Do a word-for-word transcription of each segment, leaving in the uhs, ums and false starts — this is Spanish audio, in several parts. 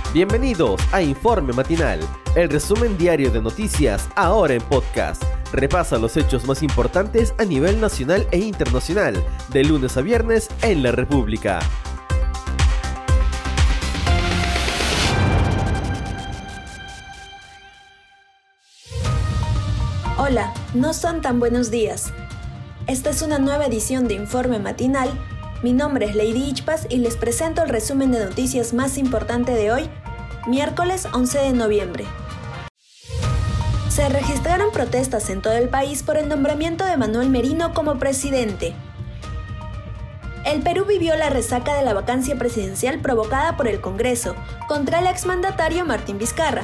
Bienvenidos a Informe Matinal, el resumen diario de noticias ahora en podcast. Repasa los hechos más importantes a nivel nacional e internacional, de lunes a viernes en la República. Hola, no son tan buenos días. Esta es una nueva edición de Informe Matinal. Mi nombre es Lady Ichpas y les presento el resumen de noticias más importante de hoy, miércoles once de noviembre. Se registraron protestas en todo el país por el nombramiento de Manuel Merino como presidente. El Perú vivió la resaca de la vacancia presidencial provocada por el Congreso contra el exmandatario Martín Vizcarra.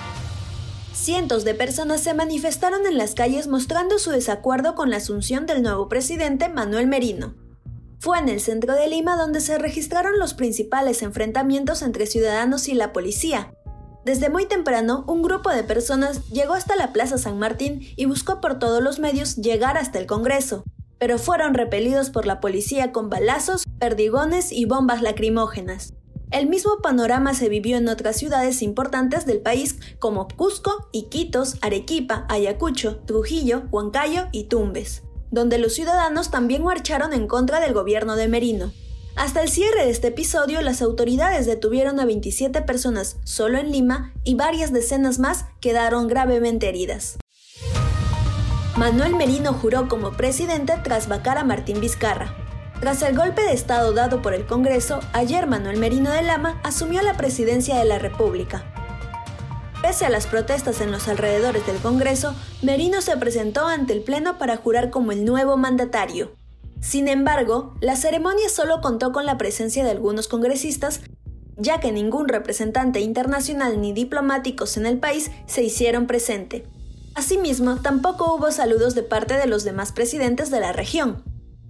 Cientos de personas se manifestaron en las calles mostrando su desacuerdo con la asunción del nuevo presidente Manuel Merino. Fue en el centro de Lima donde se registraron los principales enfrentamientos entre ciudadanos y la policía. Desde muy temprano, un grupo de personas llegó hasta la Plaza San Martín y buscó por todos los medios llegar hasta el Congreso, pero fueron repelidos por la policía con balazos, perdigones y bombas lacrimógenas. El mismo panorama se vivió en otras ciudades importantes del país como Cusco, Iquitos, Arequipa, Ayacucho, Trujillo, Huancayo y Tumbes, donde los ciudadanos también marcharon en contra del gobierno de Merino. Hasta el cierre de este episodio, las autoridades detuvieron a veintisiete personas solo en Lima y varias decenas más quedaron gravemente heridas. Manuel Merino juró como presidente tras vacar a Martín Vizcarra. Tras el golpe de Estado dado por el Congreso, ayer Manuel Merino de Lama asumió la presidencia de la República. Pese a las protestas en los alrededores del Congreso, Merino se presentó ante el Pleno para jurar como el nuevo mandatario. Sin embargo, la ceremonia solo contó con la presencia de algunos congresistas, ya que ningún representante internacional ni diplomáticos en el país se hicieron presente. Asimismo, tampoco hubo saludos de parte de los demás presidentes de la región.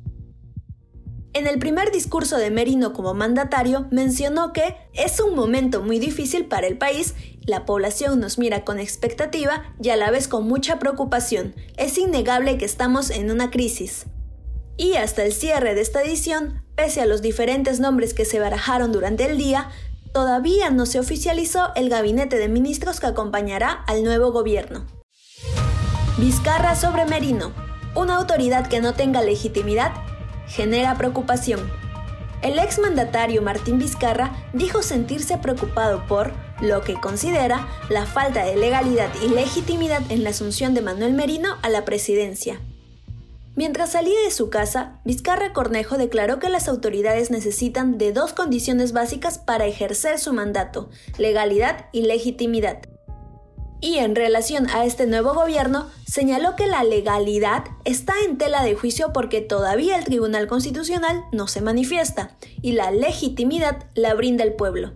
En el primer discurso de Merino como mandatario, mencionó que es un momento muy difícil para el país, la población nos mira con expectativa y a la vez con mucha preocupación. Es innegable que estamos en una crisis. Y hasta el cierre de esta edición, pese a los diferentes nombres que se barajaron durante el día, todavía no se oficializó el gabinete de ministros que acompañará al nuevo gobierno. Vizcarra sobre Merino. Una autoridad que no tenga legitimidad genera preocupación. El exmandatario Martín Vizcarra dijo sentirse preocupado por lo que considera la falta de legalidad y legitimidad en la asunción de Manuel Merino a la presidencia. Mientras salía de su casa, Vizcarra Cornejo declaró que las autoridades necesitan de dos condiciones básicas para ejercer su mandato: legalidad y legitimidad. Y en relación a este nuevo gobierno, señaló que la legalidad está en tela de juicio porque todavía el Tribunal Constitucional no se manifiesta, y la legitimidad la brinda el pueblo.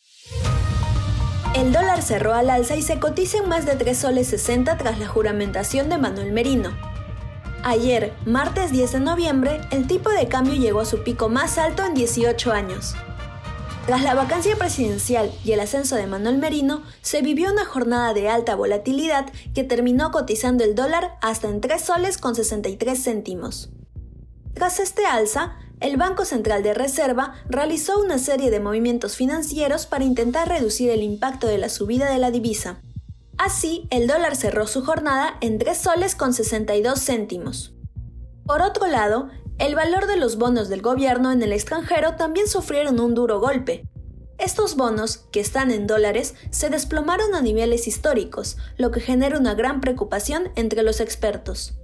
El dólar cerró al alza y se cotiza en más de tres soles sesenta tras la juramentación de Manuel Merino. Ayer, martes diez de noviembre, el tipo de cambio llegó a su pico más alto en dieciocho años. Tras la vacancia presidencial y el ascenso de Manuel Merino, se vivió una jornada de alta volatilidad que terminó cotizando el dólar hasta en tres soles con sesenta y tres céntimos. Tras este alza, el Banco Central de Reserva realizó una serie de movimientos financieros para intentar reducir el impacto de la subida de la divisa. Así, el dólar cerró su jornada en tres soles con sesenta y dos céntimos. Por otro lado, el valor de los bonos del gobierno en el extranjero también sufrieron un duro golpe. Estos bonos, que están en dólares, se desplomaron a niveles históricos, lo que genera una gran preocupación entre los expertos.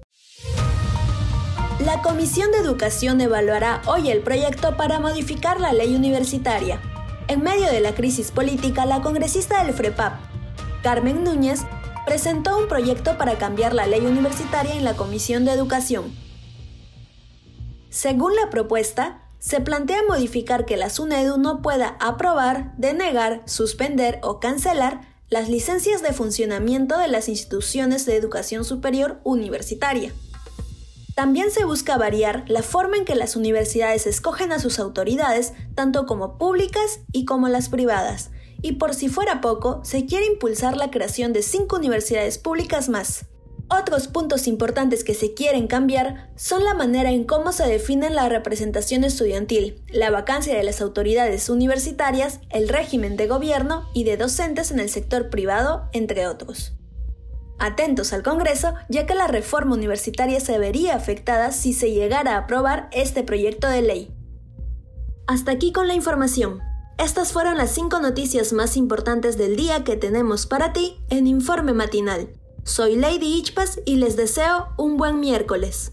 La Comisión de Educación evaluará hoy el proyecto para modificar la ley universitaria. En medio de la crisis política, la congresista del FREPAP, Carmen Núñez, presentó un proyecto para cambiar la ley universitaria en la Comisión de Educación. Según la propuesta, se plantea modificar que la SUNEDU no pueda aprobar, denegar, suspender o cancelar las licencias de funcionamiento de las instituciones de educación superior universitaria. También se busca variar la forma en que las universidades escogen a sus autoridades, tanto como públicas y como las privadas, y por si fuera poco, se quiere impulsar la creación de cinco universidades públicas más. Otros puntos importantes que se quieren cambiar son la manera en cómo se define la representación estudiantil, la vacancia de las autoridades universitarias, el régimen de gobierno y de docentes en el sector privado, entre otros. Atentos al Congreso, ya que la reforma universitaria se vería afectada si se llegara a aprobar este proyecto de ley. Hasta aquí con la información. Estas fueron las cinco noticias más importantes del día que tenemos para ti en Informe Matinal. Soy Lady Ichpas y les deseo un buen miércoles.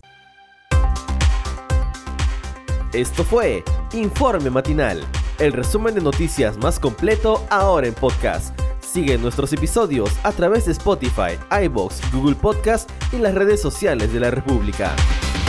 Esto fue Informe Matinal, el resumen de noticias más completo ahora en podcast. Sigue nuestros episodios a través de Spotify, iVoox, Google Podcast y las redes sociales de la República.